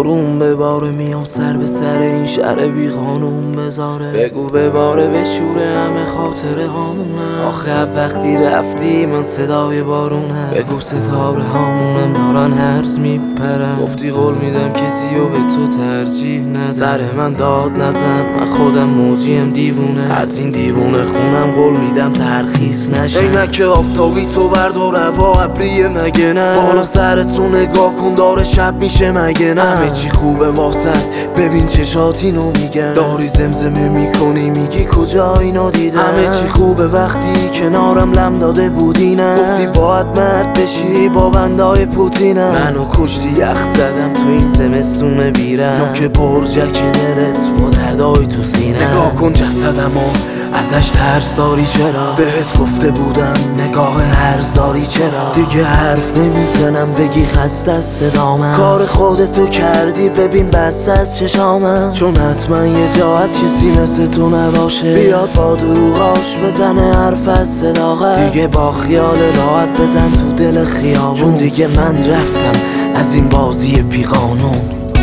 بارون به باره میاد سر به سر این شهر بی قانون بذاره. بگو به باره بشوره همه خاطره هامونه. آخه وقتی رفتی من صدای بارونه. بگو ستاره هامونم دارن هرز میپرن. گفتی قول میدم کسی و به تو ترجیح نده. سر من داد نزن من خودم موجیم دیوونه. از این دیوونه خونم قول میدم ترخیص نشه. عینک آفتابی تو بردار هوا ابریه مگه نه. بالا سرتو نگاه کن داره شب میشه مگه نه. همه چی خوبه واسد ببین چشات اینو میگن. داری زمزمه میکنی میگی کجا اینو دیدم. همه چی خوبه وقتی کنارم لم داده بودی نه. گفتی باید مرد بشی با بندای پوتینم. منو کشتی یخ زدم تو این زمستون بیرم. نوک برجک دلت با دردای تو سینه. نگاه کن جسدمو ازش ترس داری چرا. بهت گفته بودم نگاه هرز داری چرا. دیگه حرف نمیزنم بگی خسته از صدامم. کار خودتو کردی ببین بس از چشامم. چون حتما یه جا از کسی مثل تو نباشه. بیاد با دروغاش بزنه حرف از صداقت. دیگه با خیال راحت بزن تو دل خیابون. چون دیگه من رفتم از این بازی بی قانون.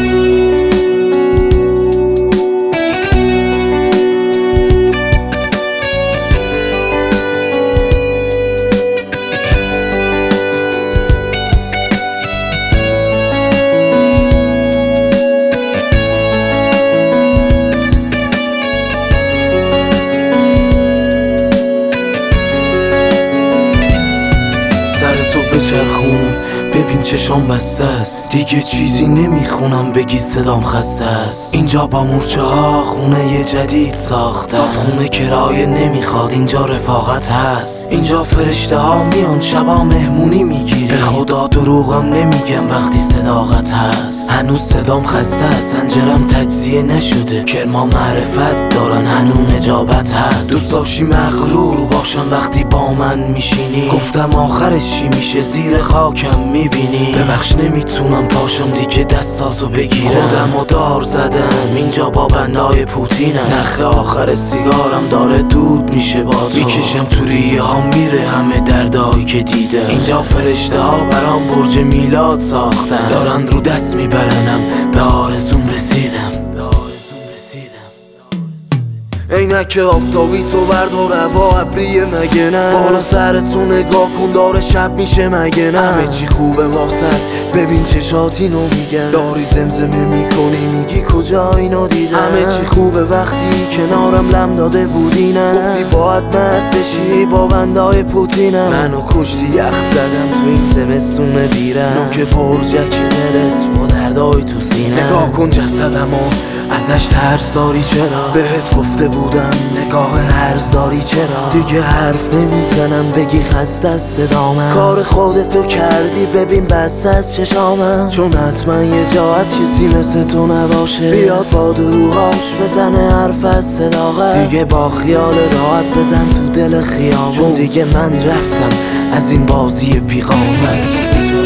بچرخون ببین چشام بسته است. دیگه چیزی نمیخونم بگی صدام خسته است. اینجا با مورچه ها خونه یه جدید ساختن. صابخونه کرایه نمیخواد اینجا رفاقت هست. اینجا فرشته ها میان شبا مهمونی میگیری. به خدا دروغم نمیگم وقتی صداقت هست. هنوز صدام خسته است سنجرم تجزیه نشده. کرما معرفت دارن هنوز نجابت هست. دوست داشتی مغرور باشم وقتی با من میشینی. گفتم آخرش چی میشه زیر خاکم میبینی. ببخش نمیتونم پاشم دیگه دستاتو بگیرم. خودمو دار زدم اینجا با بندای پوتینم. نخ آخر سیگارم داره دود میشه با تو. میکشم تو ریه ها میره همه دردایی که دیدم. اینجا فرشته ها برام برج میلاد ساختن. دارن رو دست میبرنم به آرزوم رسیدم. عینک آفتابی تو بردار هوا ابریه مگه نه. بالا سرتو نگاه کن داره شب میشه مگه نه. همه چی خوبه واسد ببین چشات اینو میگن. داری زمزمه میکنی میگی کجا اینو دیدم. همه چی خوبه وقتی کنارم لم داده بودی نه. گفتی باید مرد بشی با بندای پوتینم. منو کشتی یخ زدم تو این زمستون بیرم. نوک برجک دلت با دردای تو سینه. نگاه کن جسدمو ازش ترس داری چرا. بهت گفته بودم نگاه هرز داری چرا. دیگه حرف نمیزنم بگی خسته از صدامم. کار خودتو کردی ببین بس از چشامم. چون حتما یه جا از کسی مثل تو نباشه. بیاد با دروغاش بزنه حرف از صداقت. دیگه با خیال راحت بزن تو دل خیابون. چون دیگه من رفتم از این بازی بی قانون.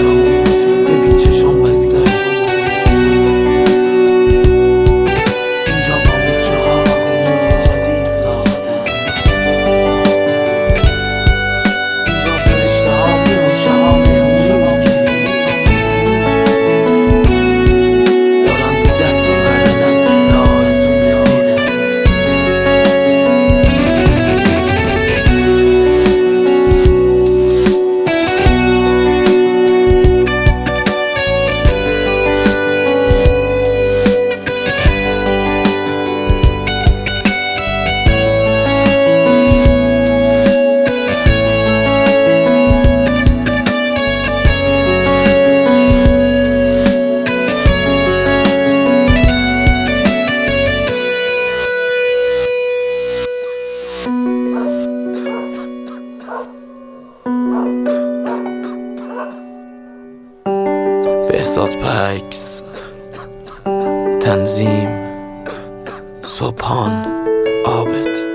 بهزاد پکس، تنظیم سبحان عابد.